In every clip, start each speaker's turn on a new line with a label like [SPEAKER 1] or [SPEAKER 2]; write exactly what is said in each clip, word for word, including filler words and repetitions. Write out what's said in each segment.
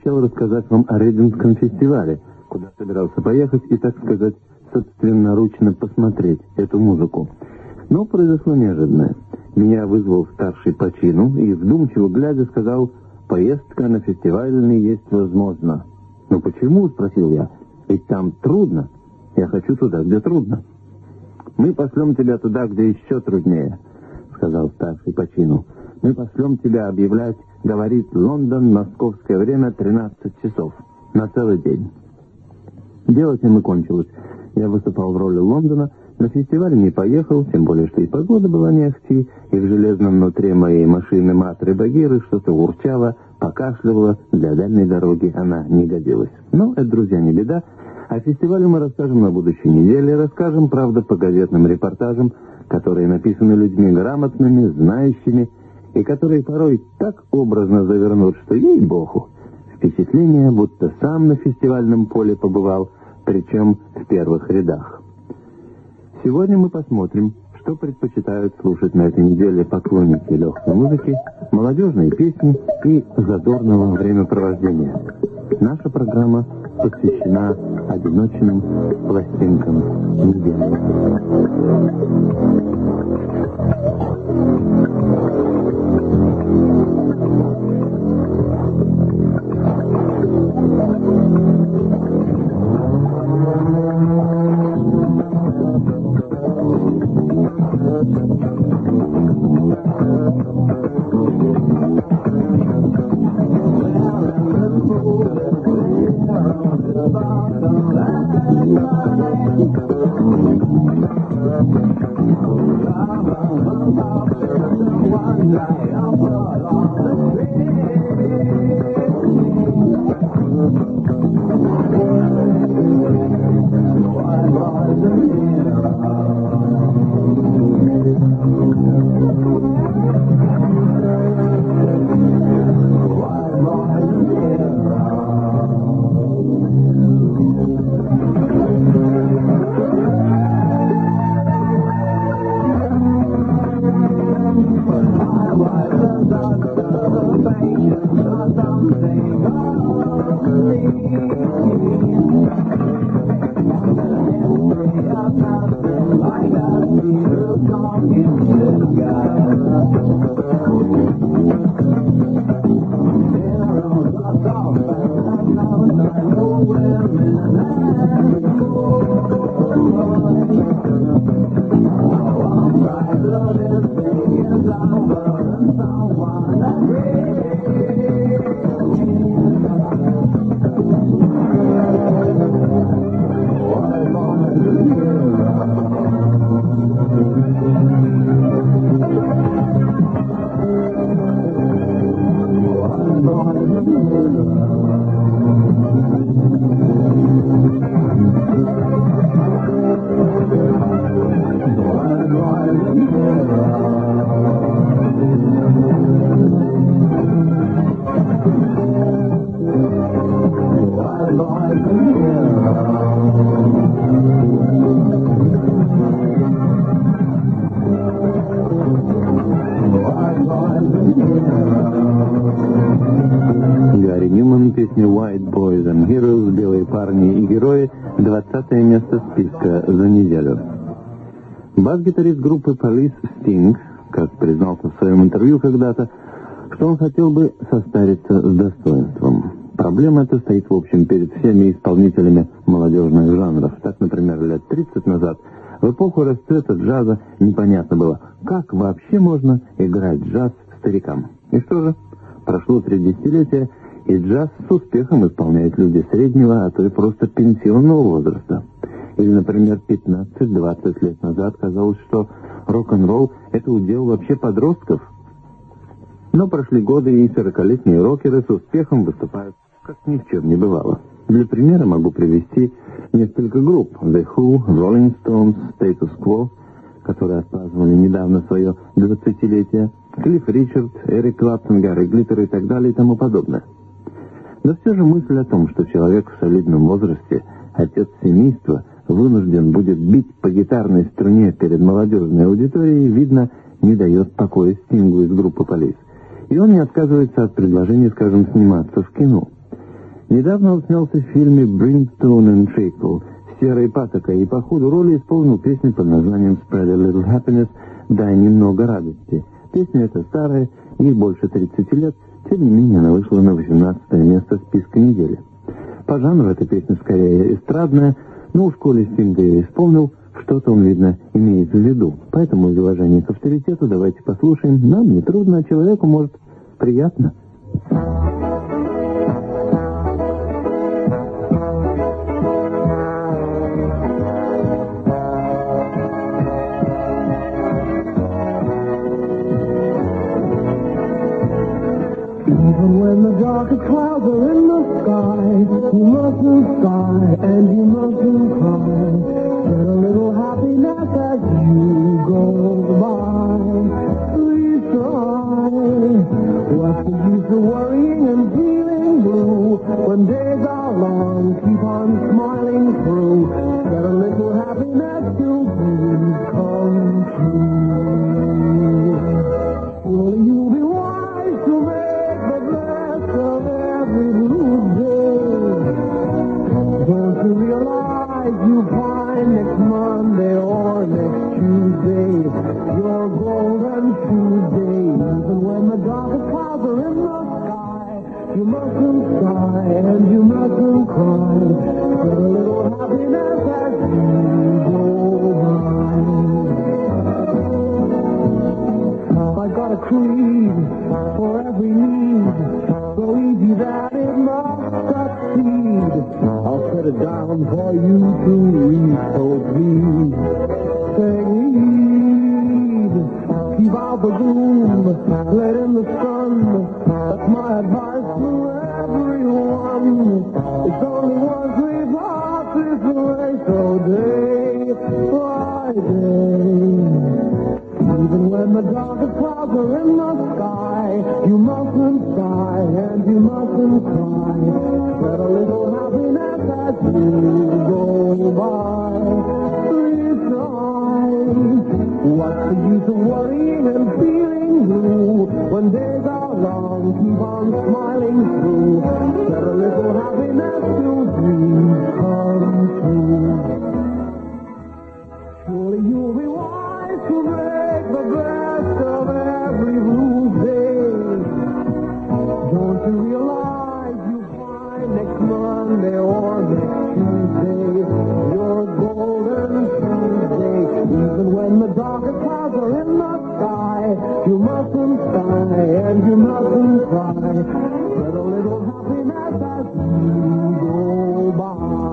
[SPEAKER 1] обещал рассказать вам о Рейдинском фестивале, куда собирался поехать и, так сказать, собственноручно посмотреть эту музыку. Но произошло неожиданное. Меня вызвал старший по чину и, вдумчиво глядя, сказал: «Поездка на фестивальный есть возможно». «Ну почему?» — спросил я. «Ведь там трудно. Я хочу туда, где трудно». «Мы пошлем тебя туда, где еще труднее», — сказал старший по чину. «Мы пошлем тебя объявлять, говорит Лондон, московское время, тринадцать часов. На целый день». Дело тем и кончилось. Я выступал в роли Лондона, на фестиваль не поехал, тем более, что и погода была не ахти, и в железном внутри моей машины Матры Багиры что-то урчало, покашливало, для дальней дороги она не годилась. Но это, друзья, не беда. О фестивале мы расскажем на будущей неделе, расскажем, правда, по газетным репортажам, которые написаны людьми грамотными, знающими, и которые порой так образно завернут, что, ей-богу, впечатление, будто сам на фестивальном поле побывал, причем в первых рядах. Сегодня мы посмотрим, что предпочитают слушать на этой неделе поклонники легкой музыки, молодежные песни и задорного времяпровождения. Наша программа посвящена одиночным пластинкам недели. Гарри Ньюман, песня «White Boys and Heroes», «Белые парни и герои», двадцатое место списка за неделю. Бас-гитарист группы Police Sting, как признался в своем интервью когда-то, что он хотел бы состариться с достоинством. Проблема эта стоит, в общем, перед всеми исполнителями молодежных жанров. Так, например, лет тридцать назад, в эпоху расцвета джаза, непонятно было, как вообще можно играть джаз старикам. И что же? Прошло три десятилетия, и джаз с успехом исполняют люди среднего, а то и просто пенсионного возраста. Или, например, пятнадцать-двадцать лет назад казалось, что рок-н-ролл — это удел вообще подростков. Но прошли годы, и сорокалетние рокеры с успехом выступают, как ни в чем не бывало. Для примера могу привести несколько групп: The Who, Rolling Stones, Status Quo, которые отпраздновали недавно свое двадцатилетие, Клифф Ричард, Эрик Клэптон, Гарри Глиттер и так далее и тому подобное. Но все же мысль о том, что человек в солидном возрасте, отец семейства, вынужден будет бить по гитарной струне перед молодежной аудиторией, видно, не дает покоя Стингу из группы Police. И он не отказывается от предложения, скажем, сниматься в кино. Недавно он снялся в фильме «Brimstone and Shackle» с Серой Патокой и по ходу роли исполнил песню под названием «Spread a Little Happiness» «Дай немного радости». Песня эта старая, ей больше тридцати лет, тем не менее она вышла на восемнадцатое место списка недели. По жанру эта песня скорее эстрадная, но уж коли Стинг ее исполнил, что-то он, видно, имеет в виду. Поэтому из уважения к авторитету давайте послушаем. Нам не трудно, а человеку, может, приятно.
[SPEAKER 2] Even when the darkest clouds are in the sky, you mustn't sigh and you mustn't cry. Get a little happiness as you go by. Please try. What's the use of worrying and feeling blue when days are long? Keep on smiling through. Get a little happiness till dreams come true. Surely you'll be wise to make the best of every blue day. Don't you realize you find next Monday or next Tuesday your golden Tuesday? Even when the darkest clouds are in the sky, you mustn't sigh and you mustn't cry. Get a little happiness as you go by. I got a creed for every need, so easy that it must succeed. I'll set it down for you to read, so please take heed. Keep out the gloom, let in the sun. That's my advice to everyone. It's only one sweet heart this way, so day by day. Even when the darkest clouds are in the sky, you mustn't sigh and you mustn't cry. Spread a little happiness as you go by. Please try. What's the use of worrying and feeling blue when days are long? Keep on smiling through. Spread a little happiness till dreams come true. Surely you'll be wise to make the best of every blue day. Don't you realize you find next Monday or next Tuesday your golden Tuesday? Even when the darkest clouds are in the sky, you mustn't sigh and you mustn't cry. Spread a little happiness as you go by.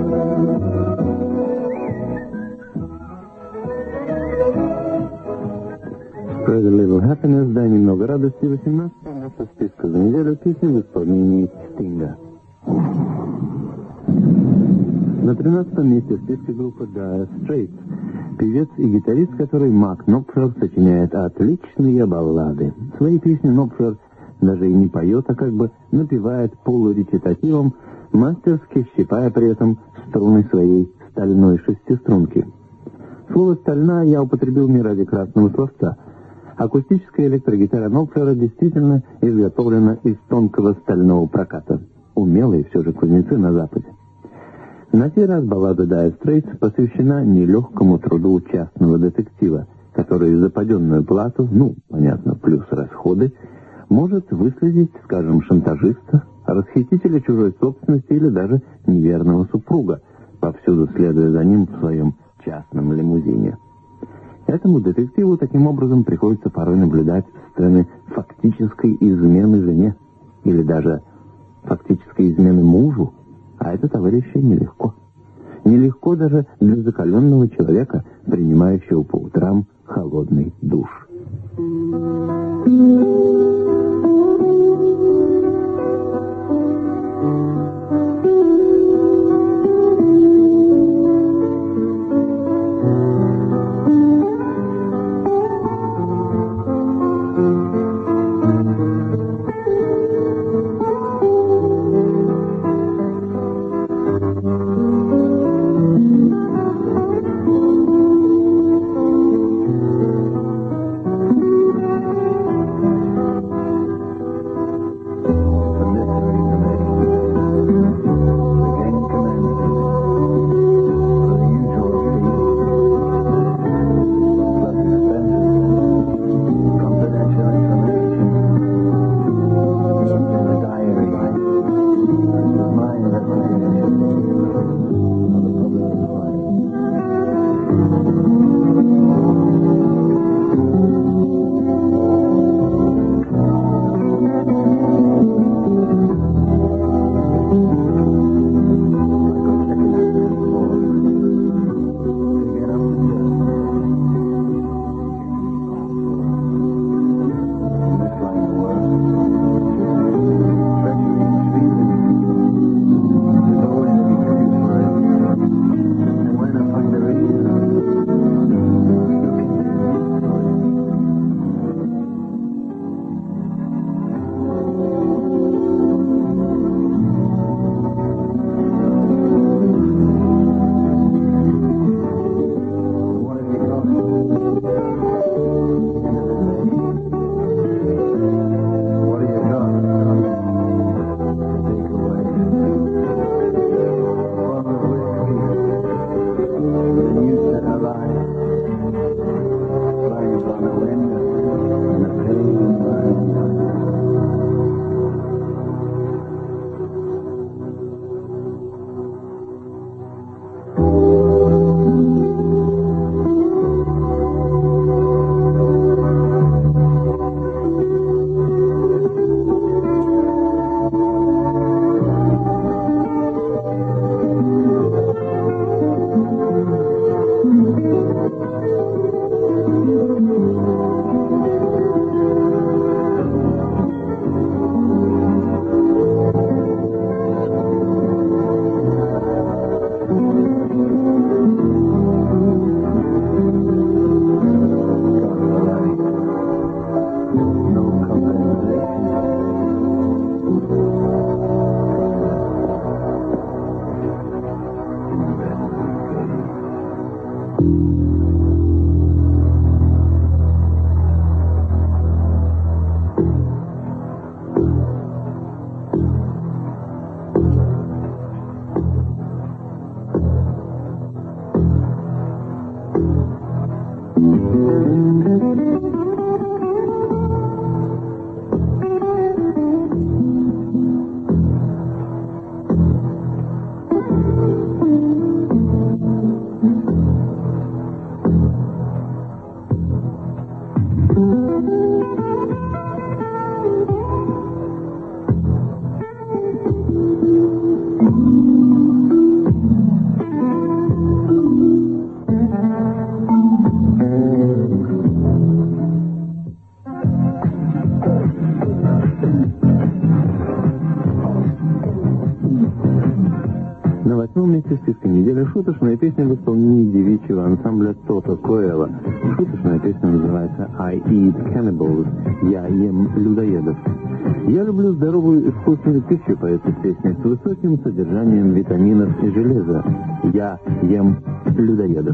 [SPEAKER 1] Spread a Little Happiness, дай немного радости, восемнадцатое место списка за неделю, песни в исполнении Стинга. На тринадцатом месте в списке группы Dire Straits, певец и гитарист, который Марк Knopfler сочиняет отличные баллады. Свои песни Knopfler даже и не поет, а как бы напевает полуречитативом, мастерски щипая при этом струны своей стальной шестиструнки. Слово «стальная» я употребил не ради красного словца. Акустическая электрогитара Knopfler действительно изготовлена из тонкого стального проката. Умелые все же кузнецы на Западе. На сей раз баллада Dire Straits посвящена нелегкому труду частного детектива, который за паденную плату, ну, понятно, плюс расходы, может выследить, скажем, шантажиста, расхитителя чужой собственности или даже неверного супруга, повсюду следуя за ним в своем частном лимузине. Этому детективу таким образом приходится порой наблюдать сцены фактической измены жене или даже фактической измены мужу, а это, товарищи, нелегко. Нелегко даже для закаленного человека, принимающего по утрам холодный душ. Шуточная песня в исполнении девичьего ансамбля Toto Coelho. Шуточная песня называется «I eat cannibals» – «Я ем людоедов». Я люблю здоровую и вкусную пищу, поется песня с высоким содержанием витаминов и железа. Я ем людоедов.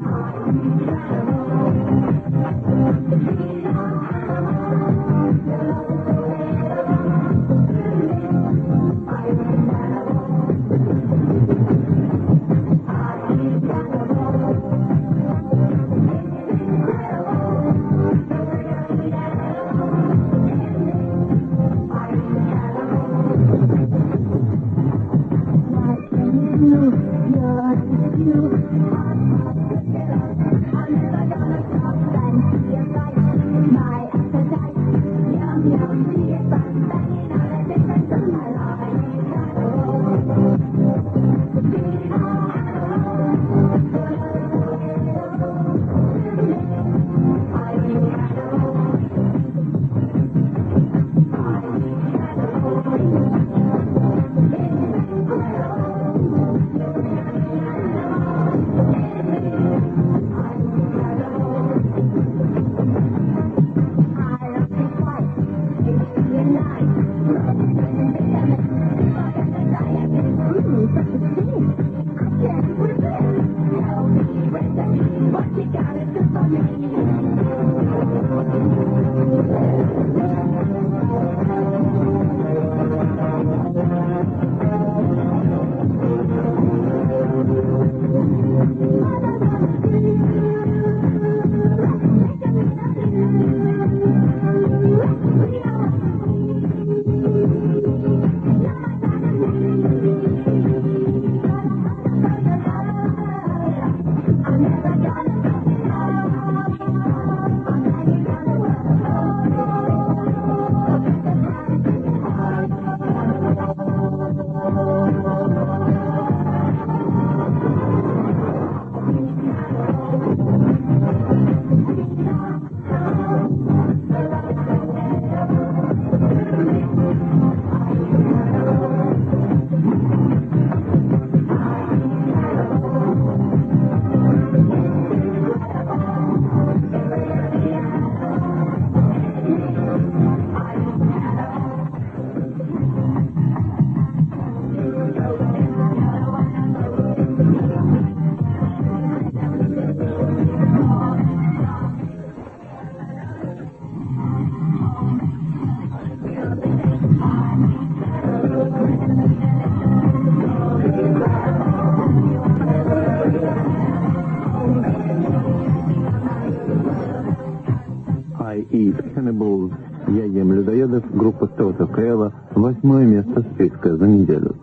[SPEAKER 1] I eat cannibals, я ем людоедов, группа Toto Coelho, восьмое место списка за неделю.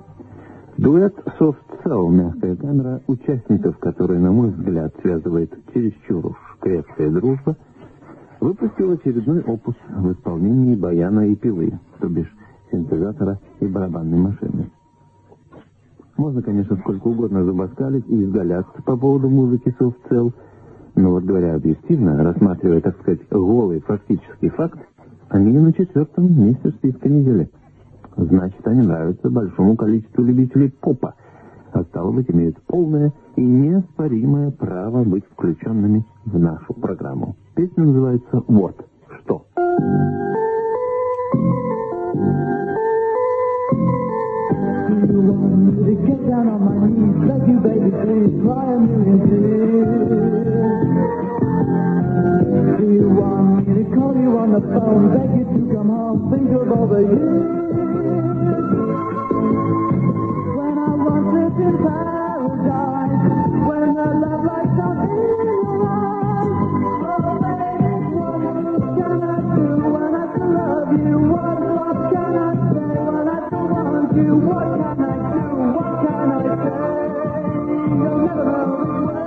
[SPEAKER 1] Дуэт Soft Cell, мягкая камера, участников, которые, на мой взгляд, связывает чересчур уж крепкая дружба, выпустил очередной опус в исполнении баяна и пилы, то бишь синтезатора и барабанной машины. Можно, конечно, сколько угодно забаскалить и изгаляться по поводу музыки Soft Cell, но вот говоря объективно, рассматривая, так сказать, голый фактический факт, они на четвертом месте списка недели. Значит, они нравятся большому количеству любителей попа, а стало быть, имеют полное и неоспоримое право быть включенными в нашу программу. Песня называется «Вот что».
[SPEAKER 2] You to get down on my knees, beg you, baby, please, cry a million tears. Do you want me to call you on the phone, beg you to come home, think of all the years when I once lived in paradise, when the love lights on in your eyes. Oh, baby, what can I do when I still love you? What, what can I say when I still want you? What can I do? What can I say? You'll never know which way.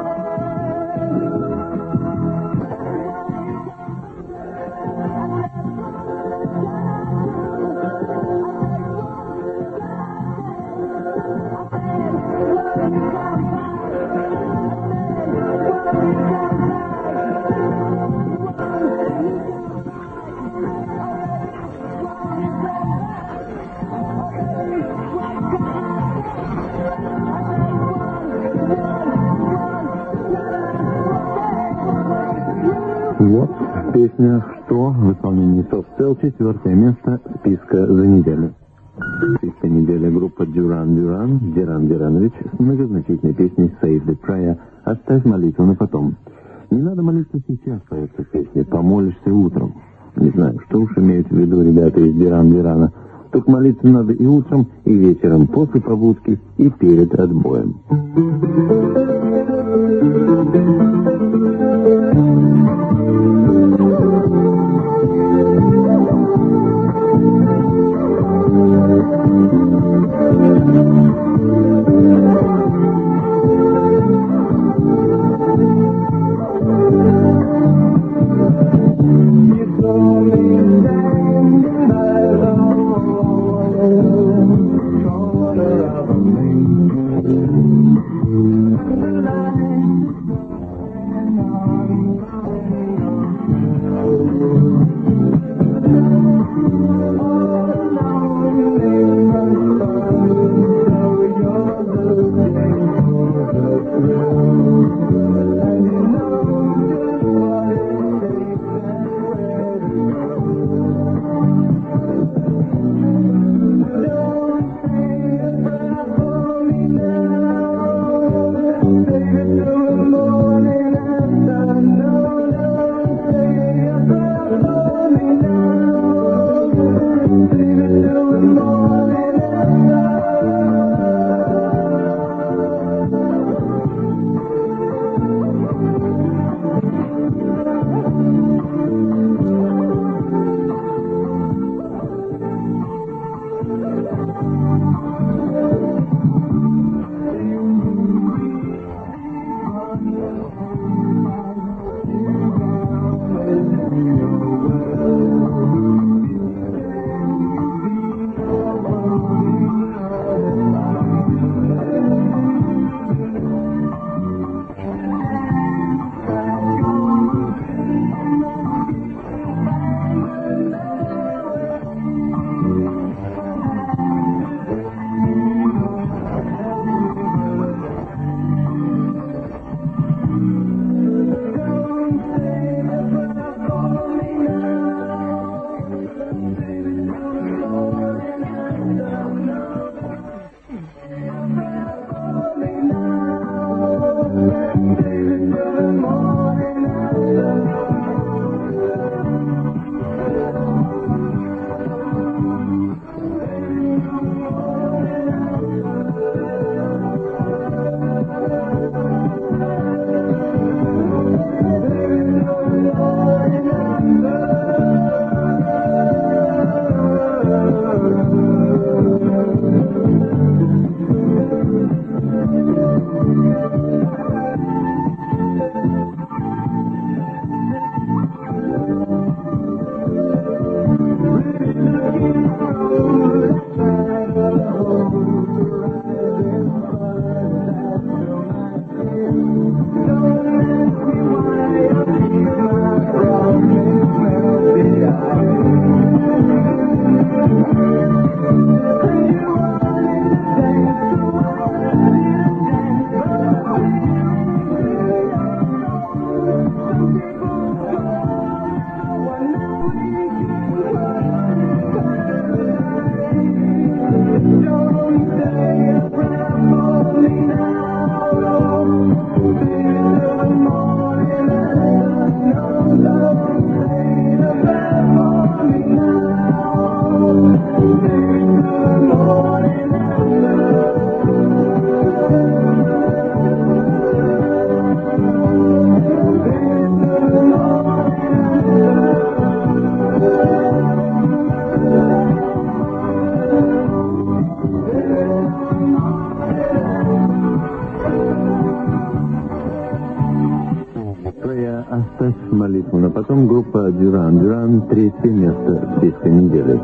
[SPEAKER 1] Вот песня «Что» в исполнении Soft Cell, четвертое место списка за неделю. Списка недели группа Duran Duran, Диран Диранович с многозначительной песней Save the Prayer, «Оставь молитву на потом». Не надо молиться сейчас, поется песня, помолишься утром. Не знаю, что уж имеют в виду ребята из Диран Дирана. Только молиться надо и утром, и вечером, после пробудки, и перед отбоем.
[SPEAKER 2] Till the morning after, no.
[SPEAKER 1] песня «Оставь молитву», но потом группа «Дюран». «Дюран» — третье место списка недели.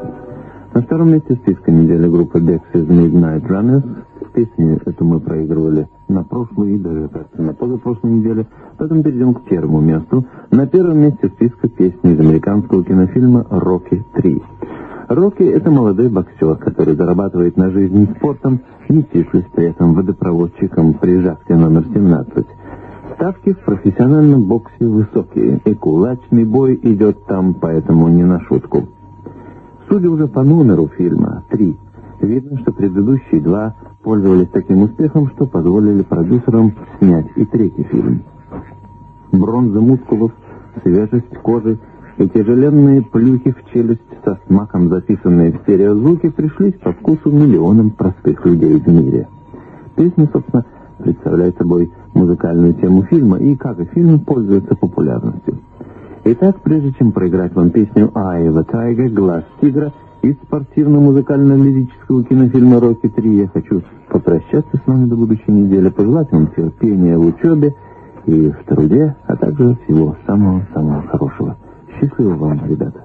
[SPEAKER 1] На втором месте списка недели группа Dexys Midnight Runners. Песню эту мы проигрывали на прошлой и даже, кажется, на позапрошлой неделе. Поэтому перейдем к первому месту. На первом месте списка песни из американского кинофильма «Рокки три». Рокки — это молодой боксер, который зарабатывает на жизнь спортом, не числясь при этом водопроводчиком при шахте номер семнадцать. Ставки в профессиональном боксе высокие, и кулачный бой идет там, поэтому не на шутку. Судя уже по номеру фильма «три», видно, что предыдущие два пользовались таким успехом, что позволили продюсерам снять и третий фильм. Бронза мускулов, свежесть кожи и тяжеленные плюхи в челюсть со смаком, записанные в стереозвуки, пришлись по вкусу миллионам простых людей в мире. Песня, собственно, представляет собой музыкальную тему фильма и, как и фильм, пользуется популярностью. Итак, прежде чем проиграть вам песню «Eye of a Tiger», «Глаз тигра» из спортивно-музыкально-лирического кинофильма «Рокки три», я хочу попрощаться с вами до будущей недели, пожелать вам терпения в учебе и в труде, а также всего самого-самого хорошего. Счастливо вам, ребята.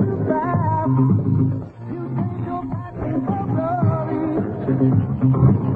[SPEAKER 2] Thank you.